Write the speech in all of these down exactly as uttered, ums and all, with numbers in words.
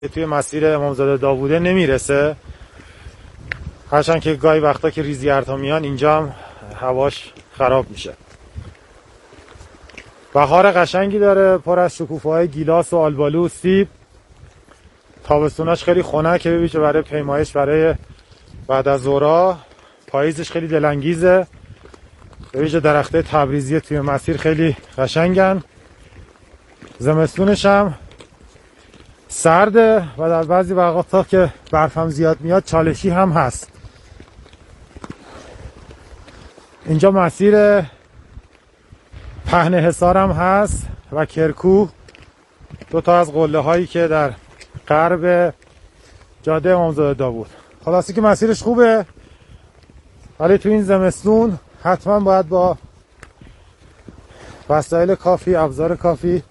توی مسیر امامزاده داووده نمیرسه، هرچند که گاهی وقتا که ریزگردها میان اینجا هم هواش خراب میشه. بهار قشنگی داره، پر از شکوفه‌های گیلاس و آلبالو و سیب. تابستوناش خیلی خنکه، ببینید برای پیمایش برای بعد از ظهرها. پاییزش خیلی دلانگیزه، ببینید درخته تبریزی توی مسیر خیلی قشنگن. زمستونش هم سرده و در بعضی وقتا که برف هم زیاد میاد چالشی هم هست. اینجا مسیر پهن حصار هم هست و کرکوه، دو تا از قله هایی که در غرب جاده امامزاده داوود. خلاصی که مسیرش خوبه، ولی تو این زمستون حتما باید با وسایل کافی، ابزار کافی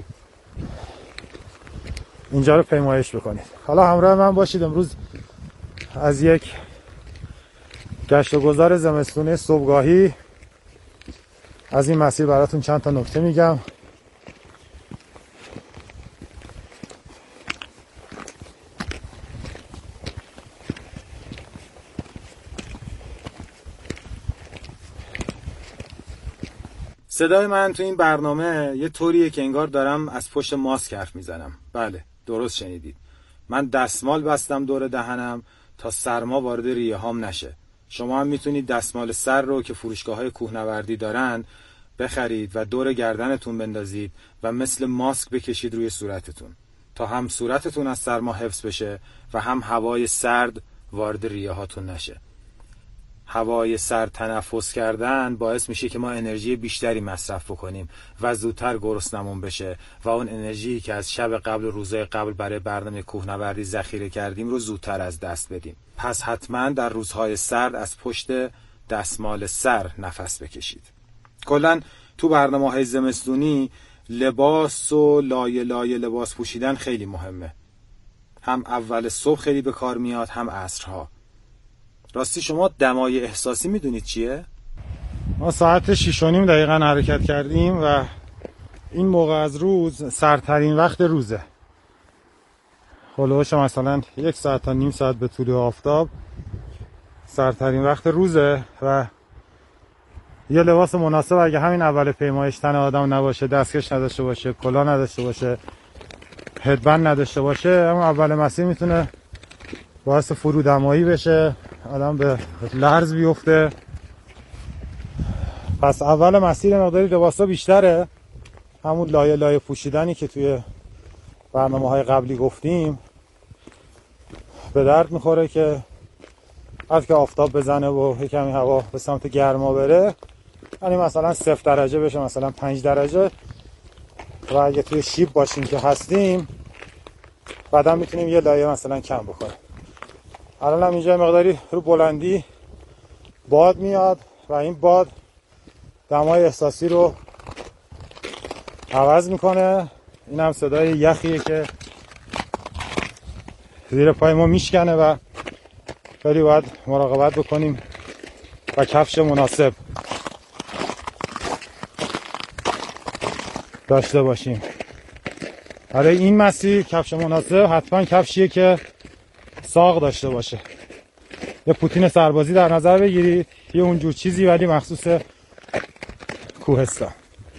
اینجا رو پیمایش بکنید. حالا همراه من باشید، امروز از یک گشت و گذار زمستونه صبحگاهی از این مسیر براتون چند تا نکته میگم. صدای من تو این برنامه یه طوریه که انگار دارم از پشت ماسک حرف میزنم. بله، درست شنیدید. من دستمال بستم دور دهنم تا سرما وارد ریه هام نشه. شما هم میتونید دستمال سر رو که فروشگاه‌های کوهنوردی دارن بخرید و دور گردنتون بندازید و مثل ماسک بکشید روی صورتتون تا هم صورتتون از سرما حفظ بشه و هم هوای سرد وارد ریه هاتون نشه. هوای سرد تنفس کردن باعث میشه که ما انرژی بیشتری مصرف بکنیم و زودتر گرسنمون بشه و اون انرژی که از شب قبل و روزهای قبل برای برنامه کوهنوردی ذخیره کردیم رو زودتر از دست بدیم. پس حتما در روزهای سرد از پشت دستمال سر نفس بکشید. کلاً تو برنامه‌های زمستونی لباس و لایه لایه لباس پوشیدن خیلی مهمه. هم اول صبح خیلی به کار میاد، هم عصرها. راستی شما دمای احساسی میدونید چیه؟ ما ساعت شیش و نیم دقیقاً حرکت کردیم و این موقع از روز سردترین وقت روزه. هلوش مثلا یک ساعت تا نیم ساعت به طول آفتاب سردترین وقت روزه و یه لباس مناسب اگه همین اول پیمایش تن آدم نباشه، دستکش نداشته باشه، کلاه نداشته باشه، هدبند نداشته باشه، اما اول مسیر میتونه باعث فرودمایی بشه، آدم به لرز بیفته. پس اول مسیر مقداری لباسا بیشتره، همون لایه لایه پوشیدنی که توی برنامه‌های قبلی گفتیم به درد میخوره که از که آفتاب بزنه و کمی هوا به سمت گرما بره، یعنی مثلا صفر درجه بشه، مثلا پنج درجه، و اگه توی شیب باشیم که هستیم بعدا میتونیم یه لایه مثلا کم بکنیم. الان هم اینجا مقداری رو بلندی باد میاد و این باد دمای احساسی رو عوض میکنه. این هم صدای یخیه که زیر پای ما میشکنه و خیلی باید مراقبت بکنیم و کفش مناسب داشته باشیم. برای این مسیر کفش مناسب حتما کفشیه که ساق داشته باشه. یه پوتین سربازی در نظر بگیرید، یه اونجور چیزی ولی مخصوص کوهستان.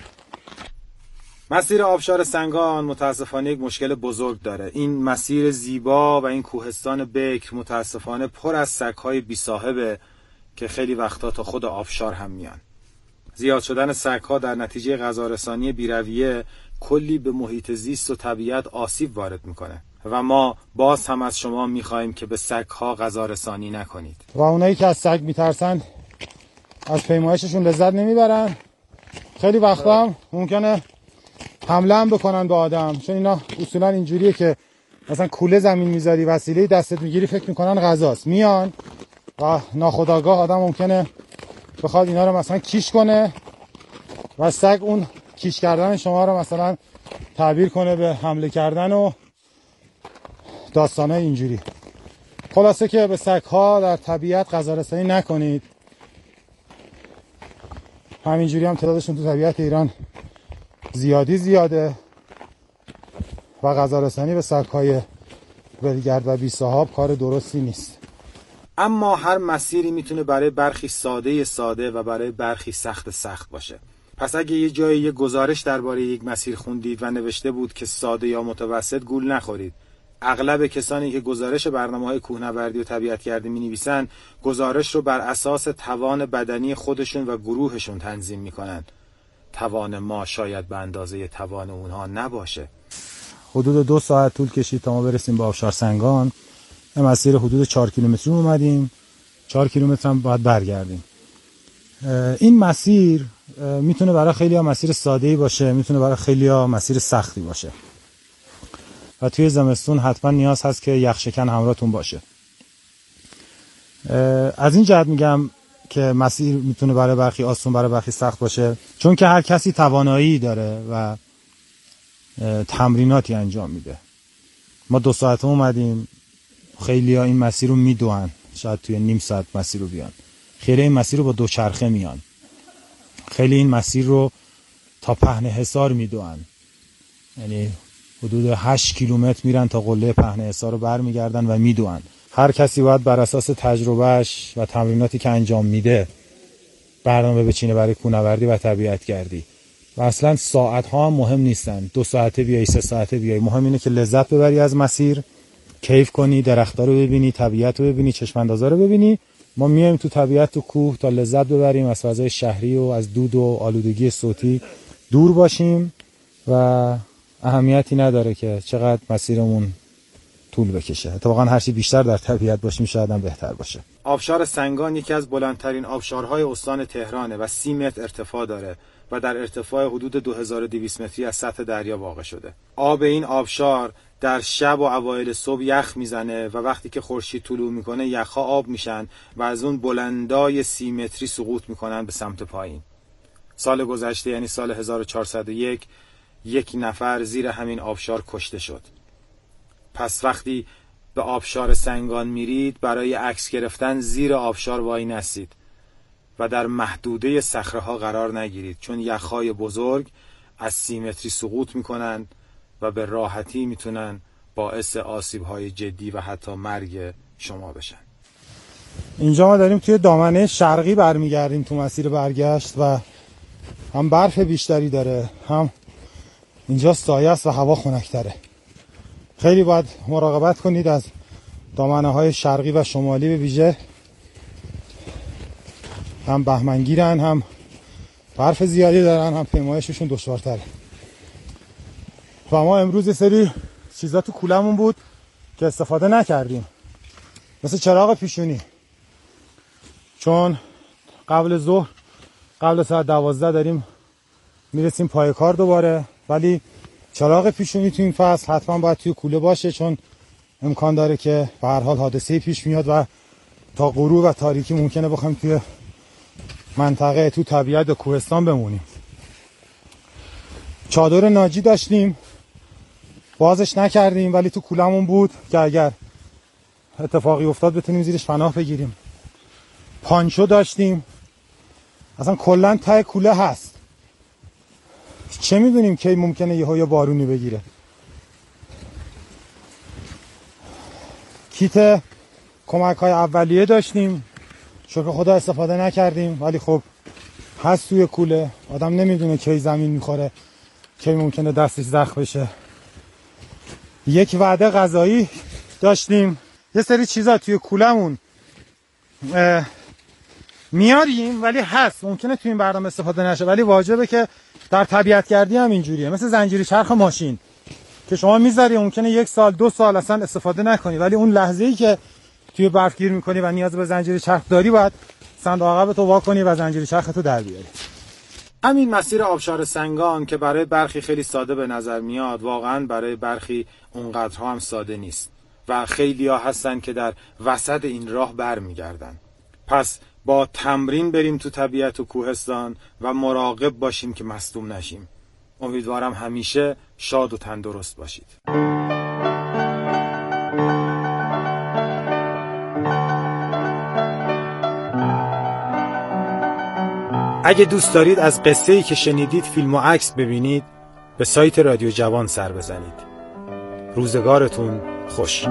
مسیر آبشار سنگان متاسفانه یک مشکل بزرگ داره. این مسیر زیبا و این کوهستان بکر متاسفانه پر از سگ‌های بی صاحبه که خیلی وقتا تا خود آبشار هم میان. زیاد شدن سگ‌ها در نتیجه غذارسانی بی‌رویه کلی به محیط زیست و طبیعت آسیب وارد میکنه و ما باز هم از شما میخوایم که به سگ‌ها غذارسانی نکنید. و اونایی که از سگ میترسن از پیمایششون لذت نمیبرن. خیلی وقتا هم ممکنه حمله هم بکنن به آدم، چون اینا اصولا اینجوریه که مثلا کوله زمین میذاری، وسیله دستت میگیری، فکر میکنن غذاست، میان و ناخودآگاه آدم ممکنه بخواد اینا رو مثلا کیش کنه و سگ اون کیش کردن شما رو مثلا تعبیر کنه به حمله کردن و داستانای اینجوری. خلاصه که به سگ‌ها در طبیعت غذارسانی نکنید. همینجوری هم تعدادشون تو طبیعت ایران زیادی زیاده و غذارسانی به سگ‌های ولگرد و بی صاحب کار درستی نیست. اما هر مسیری میتونه برای برخی ساده ساده و برای برخی سخت سخت باشه. پس اگه یه جایی یه گزارش درباره یک مسیر خوندید و نوشته بود که ساده یا متوسط، گول نخورید. اغلب کسانی که گزارش برنامه‌های کوهنوردی و طبیعت‌گردی می‌نویسن، گزارش رو بر اساس توان بدنی خودشون و گروهشون تنظیم می‌کنن. توان ما شاید به اندازه توان اونها نباشه. حدود دو ساعت طول کشید تا ما برسیم به آبشار سنگان. یه مسیر حدود چهار کیلومتری اومدیم. چهار کیلومتر هم باید برگردیم. این مسیر میتونه برای خیلی‌ها مسیر ساده‌ای باشه، میتونه برای خیلی‌ها مسیر سختی باشه. و توی زمستون حتما نیاز هست که یخشکن همراهتون باشه. از این جهت میگم که مسیر میتونه برای برخی آسون برای برخی سخت باشه، چون که هر کسی توانایی داره و تمریناتی انجام میده. ما دو ساعته اومدیم، خیلی ها این مسیر رو میدوئن، شاید توی نیم ساعت مسیر رو بیان. خیلی این مسیر رو با دوچرخه میان، خیلی این مسیر رو تا پهن حصار میدوئن، یعنی حدود هشت کیلومتر میرن تا قله پهن حصار رو برمیگردن و میدوئن. هر کسی باید بر اساس تجربهش و تمریناتی که انجام میده برنامه بچینه برای کوهنوردی و طبیعت‌گردی. و اصلا ساعت ها هم مهم نیستن، دو ساعته بیایی، سه ساعته بیایی، مهم اینه که لذت ببری از مسیر، کیف کنی، درخت‌ها رو ببینی، طبیعت رو ببینی، چشم اندازا رو ببینی. ما میایم تو طبیعت، تو کوه، تا لذت ببریم، از فضای شهری و از دود و آلودگی صوتی دور باشیم و اهمیتی نداره که چقدر مسیرمون طول بکشه. اتفاقا هر چی بیشتر در طبیعت باشیم شاید هم بهتر باشه. آبشار سنگان یکی از بلندترین آبشارهای استان تهرانه و سی متر ارتفاع داره و در ارتفاع حدود دو هزار و دویست متری از سطح دریا واقع شده. آب این آبشار در شب و اوایل صبح یخ میزنه و وقتی که خورشید طلوع میکنه یخها آب میشن و از اون بلندای سی متری سقوط میکنن به سمت پایین. سال گذشته یعنی سال هزار و چهارصد و یک یک نفر زیر همین آبشار کشته شد. پس وقتی به آبشار سنگان میرید برای عکس گرفتن زیر آبشار وای نستید و در محدوده صخره‌ها قرار نگیرید، چون یخ‌های بزرگ از سی متری سقوط میکنن و به راحتی میتونن باعث آسیب‌های جدی و حتی مرگ شما بشن. اینجا ما داریم توی دامنه شرقی برمیگردیم تو مسیر برگشت و هم برف بیشتری داره، هم اینجا سایه است و هوا خنک‌تره. خیلی باید مراقبت کنید از دامنه های شرقی و شمالی، به ویژه هم بهمنگیرن، هم برف زیادی دارن، هم پیمایششون دشوارتره. و ما امروز یه سری چیزا تو کولمون بود که استفاده نکردیم، مثل چراغ پیشونی، چون قبل ظهر قبل ساعت دوازده داریم میرسیم پای کار دوباره، ولی چراغ پیشونی تو این فصل حتما باید توی کوله باشه، چون امکان داره که به هر حال حادثه پیش میاد و تا غروب و تاریکی ممکنه بخوایم توی منطقه تو طبیعت و کوهستان بمونیم. چادر ناجی داشتیم، بازش نکردیم، ولی تو کولمون بود که اگر اتفاقی افتاد بتونیم زیرش پناه بگیریم. پانچو داشتیم، اصلا کلا ته کوله هست، چه میدونیم کی ممکنه یهو یا بارونی بگیره. کیت کمک های اولیه داشتیم، شکر خدا استفاده نکردیم، ولی خب هست توی کوله، آدم نمیدونه کی زمین میخوره، کی ممکنه دستش زخم بشه. یک وعده غذایی داشتیم. یه سری چیزا توی کولمون میاریم ولی هست، ممکنه توی این برنامه استفاده نشه، ولی واجبه که در طبیعت‌گردی هم اینجوریه، مثل زنجیره چرخ ماشین که شما میذاری ممکنه یک سال دو سال اصلا استفاده نکنی، ولی اون لحظه‌ای که توی برف گیر میکنی و نیاز به زنجیره چرخ داری باید صندوق عقبتو وا کنی و زنجیره چرختو در بیاری. همین مسیر آبشار سنگان که برای برخی خیلی ساده به نظر میاد، واقعا برای برخی اونقدرها هم ساده نیست و خیلی‌ها هستن که در وسط این راه برمیگردن. پس با تمرین بریم تو طبیعت و کوهستان و مراقب باشیم که مصدوم نشیم. امیدوارم همیشه شاد و تندرست باشید. اگه دوست دارید از قصه‌ای که شنیدید فیلم و عکس ببینید، به سایت رادیو جوان سر بزنید. روزگارتون خوش.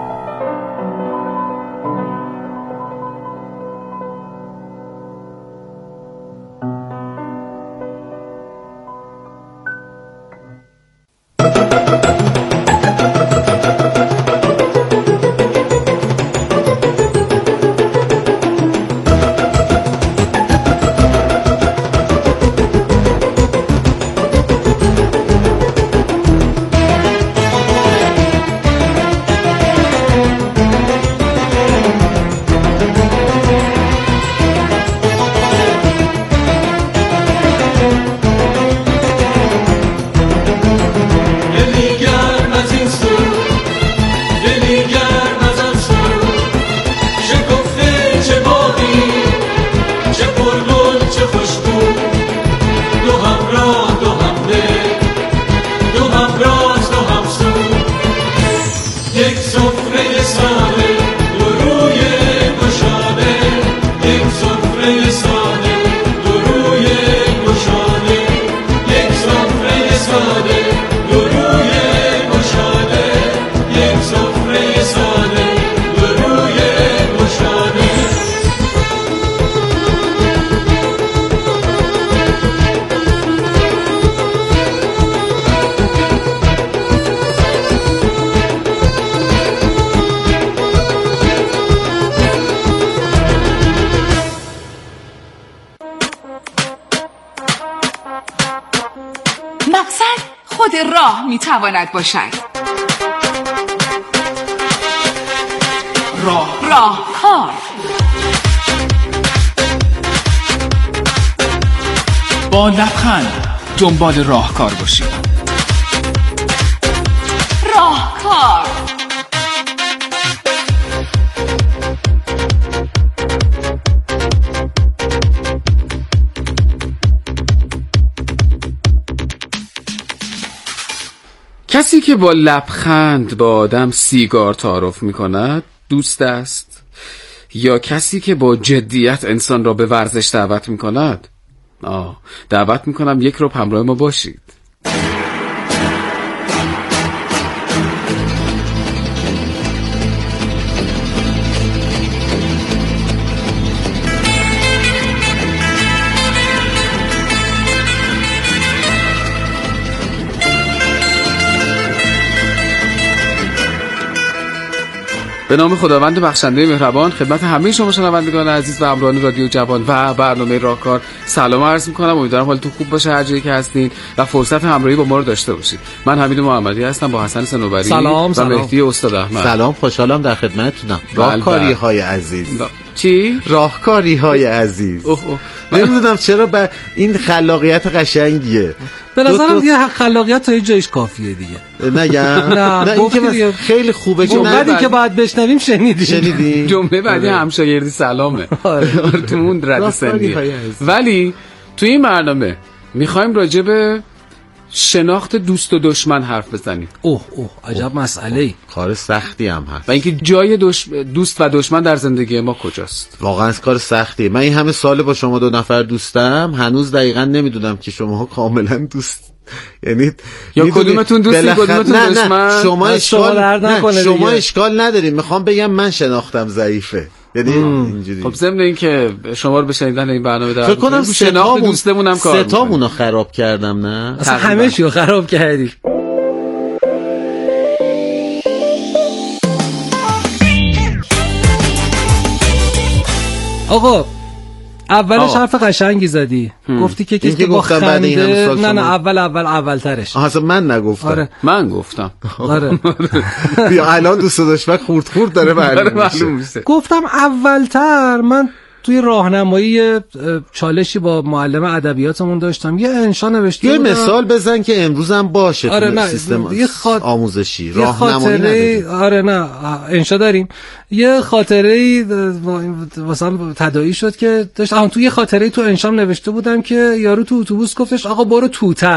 مقصد خود راه میتواند باشد. راه راهکار. با لبخند دنبال راهکار باشید. راهکار. کسی که با لبخند با آدم سیگار تعارف می کند دوست است، یا کسی که با جدیت انسان را به ورزش دعوت می کند؟ آه دعوت می کنم یک رو همراه ما باشید. به نام خداوند بخشنده مهربان خدمت همه شما شنوندگان عزیز و همراهان رادیو جوان و برنامه راهکار سلام عرض می‌کنم. امیدوارم حالتون خوب باشه هر جایی که هستین و فرصت همراهی با ما رو داشته باشید. من حمید محمدی هستم با حسن صنوبری سلام، و سلام. مهدی استاد احمد. سلام، خوشحالم در خدمتتونم. راهکاری‌های عزیز. با... چی؟ راهکاری‌های عزیز. اوه اوه. نمیدونم چرا به این خلاقیت قشنگیه. به نظرم دیگه خلاقیت تا یه جایش کافیه دیگه. نگم نه این که خیلی خوبه که بعدی که بعد بشنویم شنیدیم شنیدیم جمله بعدی همشاگردی سلامه. تو اون رد سنیه. ولی تو این برنامه میخوایم راجع به شناخت دوست و دشمن حرف بزنیم. اوه اوه عجب مسئله‌ای. کار سختی هم هست. و اینکه جای دش... دوست و دشمن در زندگی ما کجاست. واقعا کار سختیه. من این همه سال با شما دو نفر دوستم، هنوز دقیقاً نمیدونم که شماها کاملا دوست، یعنی یا کدومتون دوستی کدومتون نه دشمن. نه شما اشکال نه شما اشکال نداریم. میخوام بگم من شناختم ضعیفه، یعنی اینجوری. خب ضمن این که شما رو به شنیدن این برنامه دعوت فکر کنم شناخت دوستمون هم کار سه تامونو خراب کردم. نه اصلا همه چیو خراب کردی. آقا اولش حرف قشنگی زدی. هم. گفتی که کسی که با خنده نه نه اول اول اولترش. آها اصلا من نگفتم. آره. من گفتم. آره. بیا الان دوست داشتم خورد خورد داره معلوم میشه. گفتم اولتر. من توی راهنمایی چالشی با معلم ادبیاتمون داشتم، یه انشا نوشته یه مثال بزن که امروز هم باشه. آره نه سیستم یه خاط... آموزشی راهنمایی نداریم. آره نه انشا داریم. یه خاطره‌ای مثلا تداعی شد که داشت هم توی یه خاطره‌ای تو انشام نوشته بودم که یارو تو اتوبوس گفتش آقا برو توتر.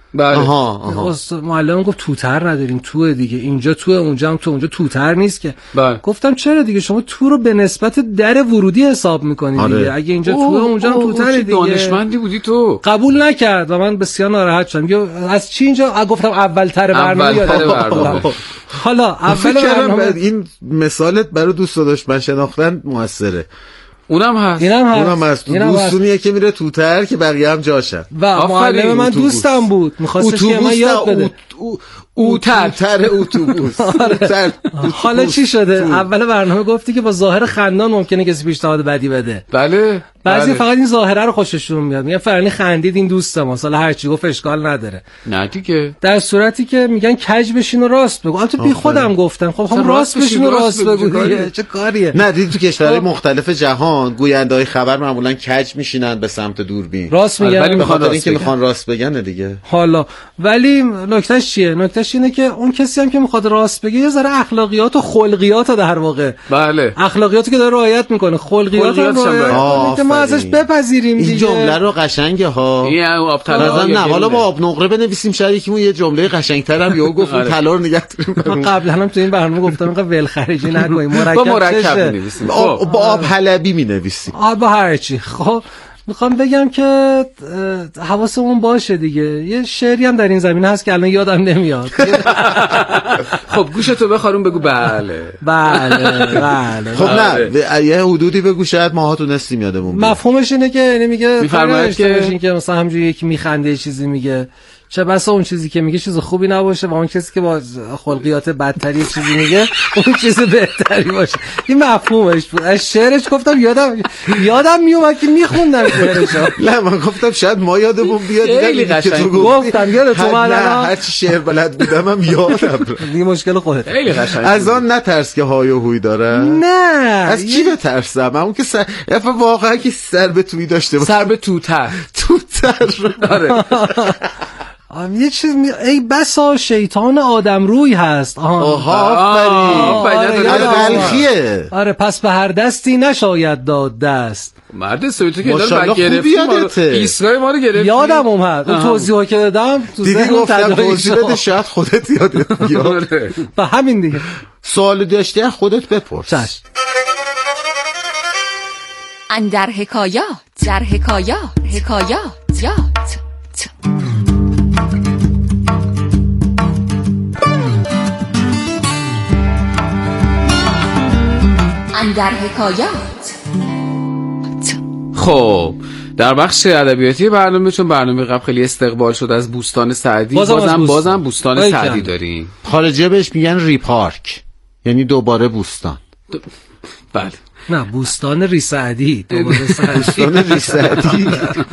بله. آها آها. معلم گفت توتر نداریم، توه دیگه، اینجا توه اونجا هم تو، اونجا توتر نیست که. بله. گفتم چرا دیگه، شما تو رو به نسبت در ورودی حساب میکنید آره. دیگه، اگه اینجا توه اونجا هم توتر دیگه. دانشمندی بودی تو. قبول نکرد و من بسیار ناراحت شدم. از چی اینجا گفتم اولتر برنامه یادم. حالا اول برنامه این مثالت برای دوست داشت من شناختن موثره. اونم هست. اینم هست. اونم هست. دوستونیه که میره توتر که بقیه هم جاشن. و معلم من دوستم بود، می‌خواستش که من یاد بده. اوتر اتوبوس. حالا چی شده؟ اول برنامه گفتی که با ظاهر خندان ممکنه کسی پیشنهاد بدی بده. بله. بعضی بله. فقط این ظاهره رو خوششون میاد، میگن فرانی خندید این دوسته ما، حالا هر چی گفت اشکال نداره. نه دیگه. در صورتی که میگن کج بشین و راست بگو. البته بی خودم گفتم خب هم راست بشین و راست بگو دیگه، چه کاریه. نه دیدی تو کشورهای مختلف جهان گوینده‌های خبر معمولا کج میشینن به سمت دوربین. راست میگن، ولی میخوان اینکه میخوان راست بگن دیگه. حالا ولی نکتهش چیه؟ نکتهش اینه که اون کسی هم که میخواد راست بگه یه ذره اخلاقیات و خلقیات در واقع. بله. اخلاقیاتی که داره رعایت میکنه، خلقیات هم رعایت که ما ازش بپذیریم دیگه. این جمله رو قشنگه ها. این آب طلا. نه حالا با آب نقره بنویسیم شاید یکیمون یه جمله قشنگ‌تر هم یهو گفت طلا رو نگه داریم. قبلا هم تو این برنامه گفتم اینقدر ول خرجی نکنیم، مرکب با مرکب می‌نویسیم. با آب حلبی می‌نویسیم. آب هر چی. خب میخوام بگم که حواسمون باشه دیگه. یه شعری هم در این زمینه هست که الان یادم نمیاد. خب گوشتو بخارون بگو بله. بله بله. خب نه یه حدودی بگو شاید ماها تونستیم یادمون بیاد. مفهومش اینه که یعنی میگه میفرماید که این که مثلا همونجوری یکی میخنده چیزی میگه، چه بسا اون چیزی که میگه چیز خوبی نباشه و اون کسی که با خلقیات بدتری چیزی میگه اون چیز بهتری باشه. این مفهومش بود. از شعرش گفتم یادم یادم میومد که میخوندم شعرشو. نه من گفتم شاید ما یادمون بیاد. خیلی قشنگ گفتم یاد تو من هر چی شعر بلد بودم هم یادم. دیگه مشکل خودت. خیلی قشنگ. از آن نترس که های و هوی داره. نه از کی بترسم؟ اون که سر واقعا که سر به توی داشته باشه. سر به توتر. توتر. آره. یه چیز می... ای بسا شیطان آدم روی هست. آها آفرین. آره بلخیه. آره پس به هر دستی نشاید داد دست. مرد سویتو که داره بک گرفتی ایستگاه ما رو گرفتی. یادم اومد اون توضیحو که دادم تو دیدی گفتم توضیح بده شاید خودت یادت بیاد. و همین دیگه. سوال داشتی خودت بپرس. چشم. اندر حکایات در حکایات حکایات یات اندر حکایات. خب در بخش ادبیاتی برنامه، چون برنامه قبل خیلی استقبال شد از بوستان سعدی، بازم بازم بوستان, بازم بوستان سعدی داریم. خارجی بهش میگن ریپارک، یعنی دوباره بوستان. دو... بله. نه بوستان ریسعدی. دوباره بوستان ریسعدی.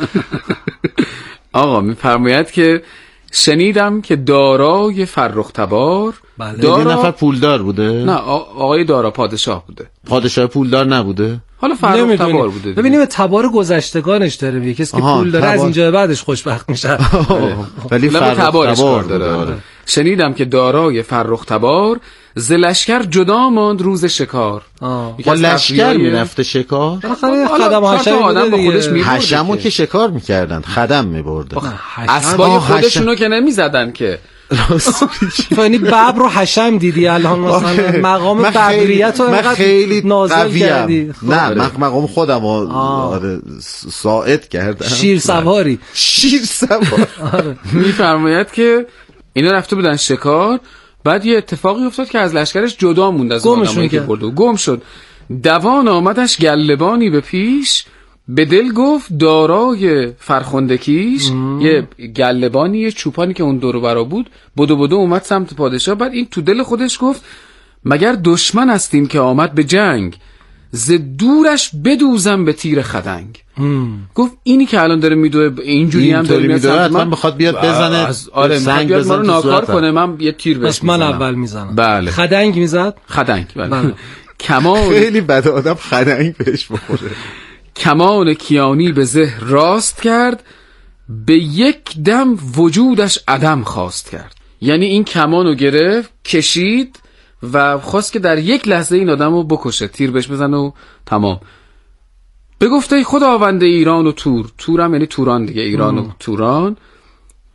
آقا میفرماید که شنیدم که دارای فرخ تبار. بله. دارا... یه نفر پولدار بوده؟ نه آقای دارا پادشاه بوده. پادشاه پولدار نبوده؟ حالا فرخ تبار بوده. ببینیم تبار گذشتگانش داره، یه کسی که پول داره تبار... از اینجا بعدش خوشبخت میشه. ولی فرخ تبارش کار داره. شنیدم که دارای فرخ تبار ز لشکر جدا ماند روز شکار. با لشکر میرفته شکار؟ خدم حشم آدم با خودش میبرده. حشمو که شکار میکردن، خدم میبرده. اسبای خودشونو که نمیزدن که. یعنی ببر رو حشم دیدی الان مثلا مقام ببریت رو خیلی نازل کردی. نه من مقام خودم رو ساعد کردم. شیر سواری. شیر سوار. میفرماید که اینا رفته بودن شکار، بعد یه اتفاقی افتاد که از لشکرش جدا موند از آدمایی که برده و گم شد. دوان آمدش گلبانی به پیش، به دل گفت دارای فرخندکیش. یه گلبانی، یه چوپانی که اون دور و برا بود، بدو بدو اومد سمت پادشاه. بعد این تو دل خودش گفت مگر دشمن هستیم که آمد به جنگ، ز دورش بدوزم به تیر خدنگ. گفت اینی که الان داره میدوه اینجوری هم داره میدوه، من بخواد بیاد بزنه آره سنگ بیاد ما رو ناکار کنه، من یه تیر بهش میزنم. من اول میزنم. بله. خدنگ میزد. خدنگ بله. کمان خیلی بد آدم خدنگ بهش بخوره. کمان کیانی به زه راست کرد، به یک دم وجودش عدم خواست کرد. یعنی این کمانو گرفت کشید و خواست که در یک لحظه این آدمو بکشه، تیر بهش بزنه و تمام. بگفته خداوند ایران و تور، تورم یعنی توران دیگه، ایران ام. و توران،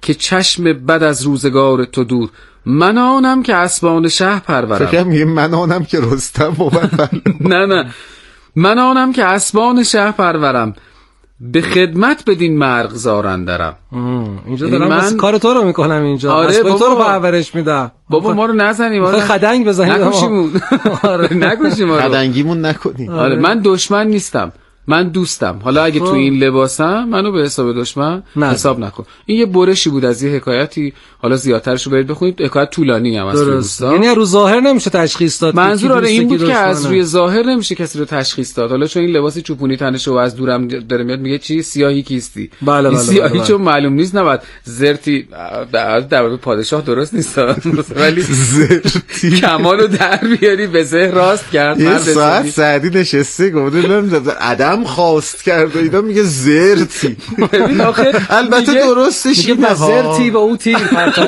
که چشم بد از روزگار تو دور. من آنم که اسبان شه پرورم. فکرم میگه من آنم که رستم بود. نه نه، من آنم که اسبان شه پرورم، به خدمت بدین مرغزار اندرم. اینجا دارم من... بس کار تو رو میکنم اینجا. آره اسبان تو رو پرورش میدم. بابا ما رو نزنیم، آره خدنگ بزنیم، نکشیمون. آره نکشیم ما رو، خدنگیمون نکنیم. آره من دشمن نیستم، من دوستم. حالا اگه تو این لباسم منو به حساب دشمن نه. حساب نکن. این یه برشی بود از یه حکایتی، حالا زیادترشو برید بخونید، حکایت طولانی هم است. یعنی رو ظاهر نمیشه تشخیص داد. منظور آره این بود که از روی ظاهر نمیشه کسی رو تشخیص داد. حالا چون این لباسی چوپونی تنشه و از دورم داره میاد میگه چی سیاهی کیستی. بله بله سیاهی بله بله. چون معلوم نیست نباید زرتی در پادشاه درست نیست ولی زرتی کمالو در بیاری به زه راست کرد. یه ساعت سعدی نشسته گفت عدم خواست کرد و اینا میگه زرتی. ببین آخه البته درستش اینه، زرتی به او تیر پرتاب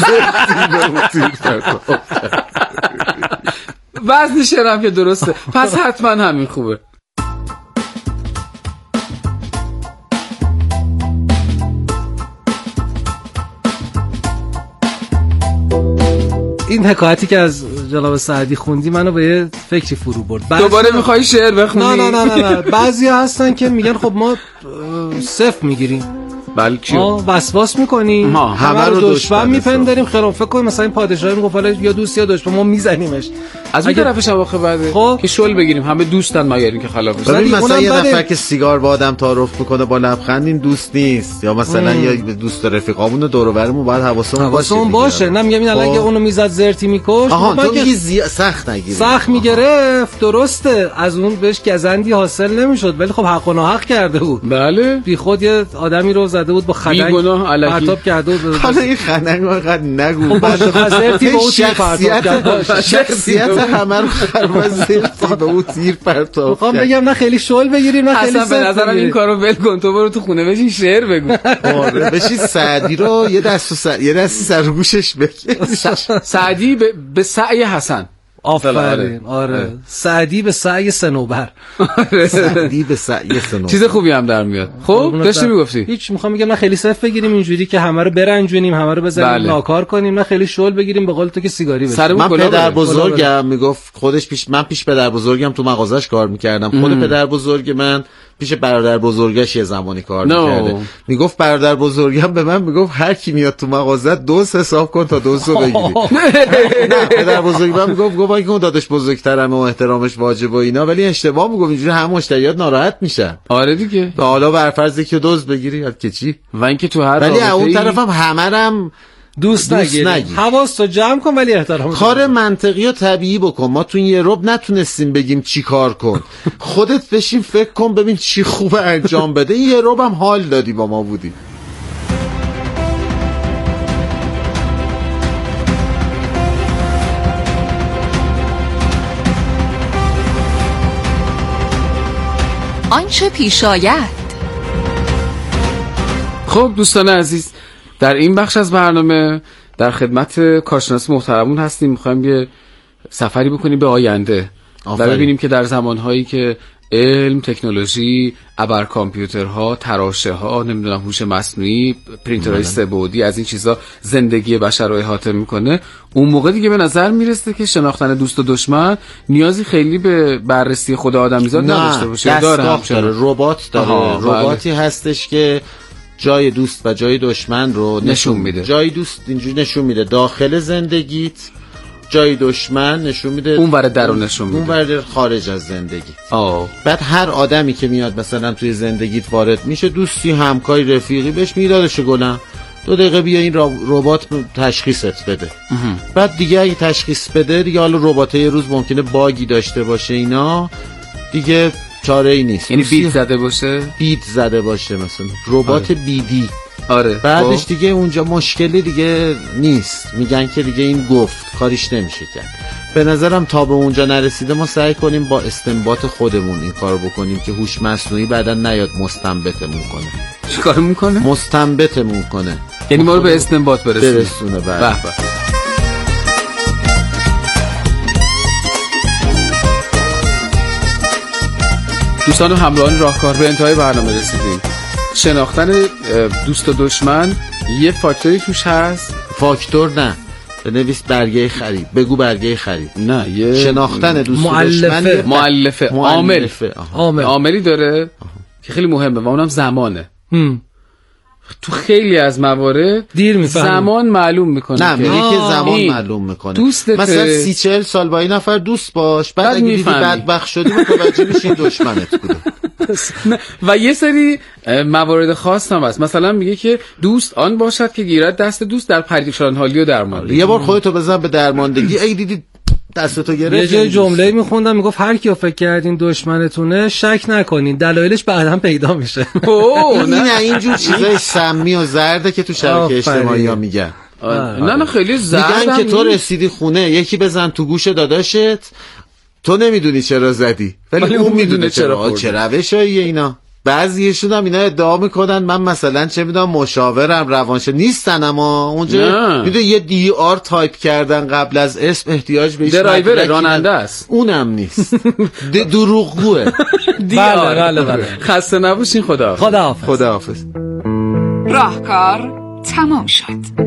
وزن شعرم که درسته، پس حتما همین خوبه. این حکایتی که از جناب سعدی خوندی منو به یه فکری فرو برد. دوباره میخوای شعر بخونی؟ نه نه نه نه بعضی هستن که میگن خب ما صفر میگیریم، بلکه ما وسواس میکنیم، ما همه رو دشمن میپنداریم. خیلی فکر کنیم مثلا این پادشاهی میگه حالا یا دوست یا دشمن، ما میزنیمش. از اون طرفش هم واقعا بعده خب که شل بگیریم، همه دوستن مگر اینکه خلاف بشه. ببین مثلا یه نفر که سیگار با آدم تعارف میکنه با لبخند، این دوست نیست. یا مثلا یا دوست رفیقامون دور و برمون باید حواسمون باشه حواسمون باشه. نه میگم این الان اگه اونو میزد زرتی میکش، آها تو میگی زی... سخت نگیری، سخت میگرفت. درسته از اون بهش گزندی حاصل نمیشد، ولی خب حق و ناحق کرده بود. بله بی خود یه آدمی رو زده بود با خدنگ پرتاب کرده بود. حالا این خدنگ واقعا نگو. خب زرتی به اون تیر پرتاب کرد. شخصیت همه رو خراب زرتی به اون تیر پرتاب. میخوام بگم نه خیلی شل بگیریم نه خیلی اصلا به نظرم این کارو ول کن، تو برو تو خونه بشین شعر بگو. آره بشین سعدی رو یه دست سر... یه دست سر گوشش بکش. سعدی به, به سعی حسن. آفرین. آره سعدی به سعی سنوبر. سعدی به سعی سنوبر چیز خوبی هم در میاد. خب داشتی میگفتی؟ هیچ میخوام بگم نه خیلی صفر بگیریم اینجوری که همه رو برنجونیم، همه رو بزنیم بله. ناکار کنیم، نه خیلی شل بگیریم به قول تو که سیگاری بزنیم. من پدر بزرگم میگفت خودش پیش من پیش پدر بزرگم تو مغازش کار میکردم. خود پدر بزرگ من پیش برادر بزرگش یه زمانی کار no. میکرده. میگفت برادر بزرگم به من میگفت هر کی میاد تو مغازت دوز حساب کن تا دوزو بگیری. نه پدر بزرگ من میگفت گفت اگه اون داداش بزرگترم و احترامش واجب و اینا، ولی اشتباه میگفت اینجوری هم مشتریات ناراحت میشن. آره دیگه. حالا بر فرض که دوز بگیری یاد که چی، و اینکه تو هر ولی اون طرفم همرم دوست نگیر. حواستو جمع کن ولی احترام کار منطقی و طبیعی بکن. ما تو این یه رب نتونستیم بگیم چی کار کن. خودت بشین فکر کن ببین چی خوبه انجام بده. این یه رب هم حال دادی با ما بودی. آنچه پیش آید. خب دوستان عزیز، در این بخش از برنامه در خدمت کارشناس محترمون هستیم. میخوایم یه سفری بکنیم به آینده و ببینیم که در زمانهایی که علم، تکنولوژی، ابر کامپیوترها، تراشه ها، نمیدونم هوش مصنوعی، پرینترهای سه بعدی، از این چیزا زندگی بشر رو احاطه میکنه، اون موقع دیگه به نظر میرسه که شناختن دوست و دشمن نیازی خیلی به بررسی خود آدمیزاد نداشته باشه. داره داره ربات داره رباتی بله. هستش که جای دوست و جای دشمن رو نشون, نشون میده. جای دوست اینجوری نشون میده داخل زندگیت، جای دشمن نشون میده اون ور در رو نشون میده اون ور خارج از زندگیت. آه. بعد هر آدمی که میاد مثلا توی زندگیت وارد میشه، دوستی، همکاری، رفیقی، بهش میدادش گلم دو دقیقه بیا این ربات تشخیصت بده. بعد دیگه اگه تشخیص بده دیگه، حالا ربات یه روز ممکنه باگی داشته باشه اینا دیگه چاره ای نیست. یعنی بیت زده باشه بیت زده باشه مثلا ربات آره. بیدی آره. بعدش با... دیگه اونجا مشکلی دیگه نیست، میگن که دیگه این گفت کاریش نمیشه کرد. به نظرم تا به اونجا نرسیده ما سعی کنیم با استنباط خودمون این کار بکنیم که هوش مصنوعی بعدا نیاد مستنبطمون کنه. چی کار میکنه؟ مستنبطمون کنه، یعنی ما رو به استنباط برسونه برسونه. بعد به به. دوستان و همراهان راهکار، به انتهای برنامه رسیدیم. شناختن دوست و دشمن یه فاکتوری توش هست؟ فاکتور نه، بنویس برگه خرید، بگو برگه خرید. نه، یه شناختن دوست مؤلفه مؤلفه عامل عامل عاملی داره که خیلی مهمه و اونم زمانه. هم. تو خیلی از موارد دیر میفهمی، زمان معلوم میکنه. نه میگه که زمان معلوم میکنه. دوستت مثلا سی چهل سال با این نفر دوست باش، بعد, بعد اگه دیدی بدبخت شدی متوجه میشی دشمنت بوده. و یه سری موارد خاص هم هست، مثلا میگه که دوست آن باشد که گیرد دست دوست در پریشان حالی و درماندگی. یه بار خودتو بزن به درماندگی، اگه دیدی دستتو گرفت. یه جای جمله میخوندم میگفت هر کیو فکر کردین دشمنتونه شک نکنین، دلایلش بعداً پیدا میشه. اوه نه اینجور چیزای سمی و زرده که تو شبکه اجتماعی ها میگن. نه نه خیلی زرد میگن که تو رسیدی خونه یکی بزن تو گوش داداشت، تو نمیدونی چرا زدی ولی اون میدونه چرا. چه روشاییه اینا. بعضیشون هم اینا ادعا میکنن من مثلا چه میدونم مشاورم روانش نیستن، اما اونجا میدونی یه دی آر تایپ کردن قبل از اسم، احتیاج به درایور راننده است، اونم نیست. دروغگوه. دی آر. بله بله. خسته نباشین. خدا خداحافظ. خداحافظ. راهکار تمام شد.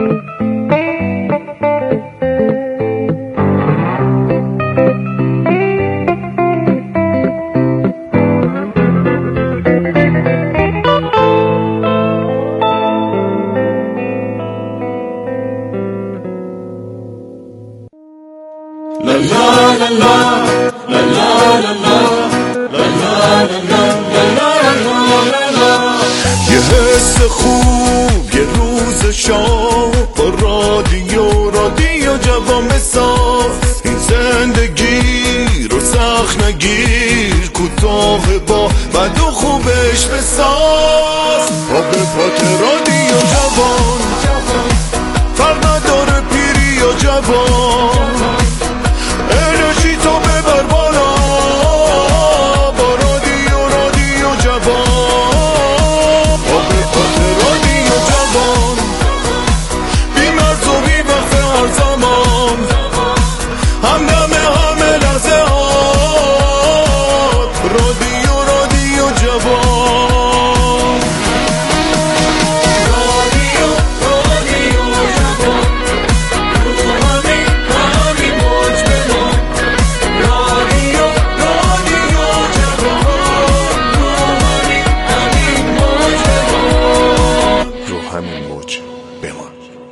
یه حس خوب، یه روز شاد، با رادیو رادیو جوان بساز. این زندگی رو سخت نگیر، کوتاه با بد و خوبش بساز. پا به پات رادیو جوان، فرق نداره پیری یا جوان، انرژی تو ببر بالا با رادیو رادیو جوان. پا به پات رادیو جوان، بی مرز و بی وقت هر زمان، همدم همه لحظه هات، رادیو رادیو جوان. رادیو رادیو جوان، رو همین همین موج بمان. رادیو رادیو جوان، رو همین همین موج بمان. رو همین موج بمان.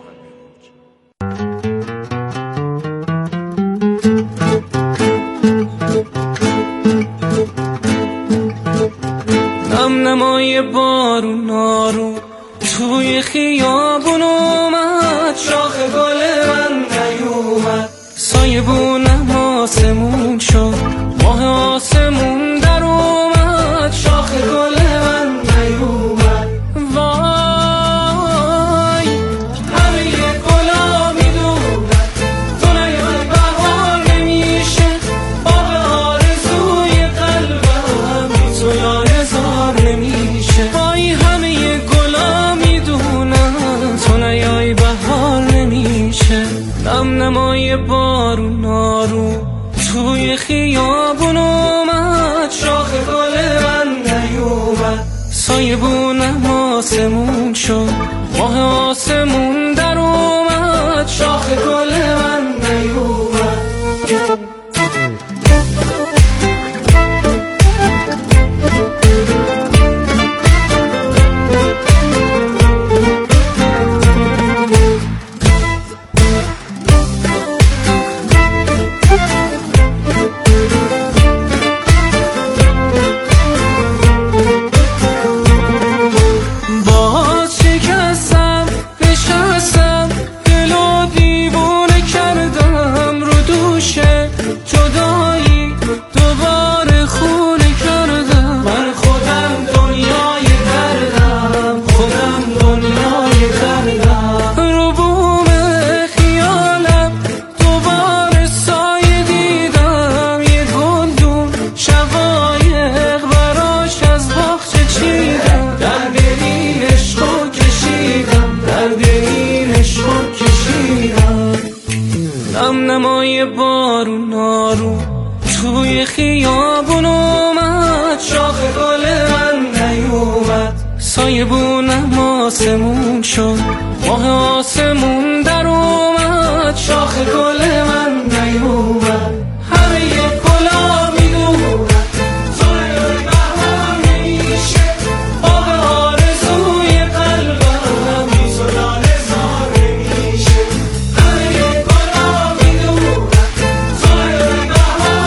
نم نمای بارون نارو توی خیابون اومد، شاخ گل من نیومد، سایه بونم آسمون شد، ماه آسمون در اومد، شاخ گل من نیومد. وای همه یه گلا میدونن تو نیای بهار نمیشه، باغ آرزوی قلبم بی تو یارزار نمیشه. وای همه یه گلا میدونن تو نیای بهار نمیشه. نم نمای بارون نارو توی خیابون اومد، شاخ گل من نیومد، سایه بونم آسمون شد، ماه آسمون در اومد، شاخ گل من نیومد. باز شکستم نشستم، دل و دیوونه کردم رو دوشه جدایی، دوباره خونه کردم. من خودم دنیای دردم، خودم دنیای دردم، رو بوم خیالم دوباره سایه دیدم، یه گلدون شقایق براش از باغچه چیدم، در دلین عشقو کشیدم، در دلین عشقو کشیدم. نم نمای بارون نارو توی خیابون اومد، شاخ گل من نیومد، سایبونم آسمون شد، ماه آسمون در اومد، شاخ گل من نیومد.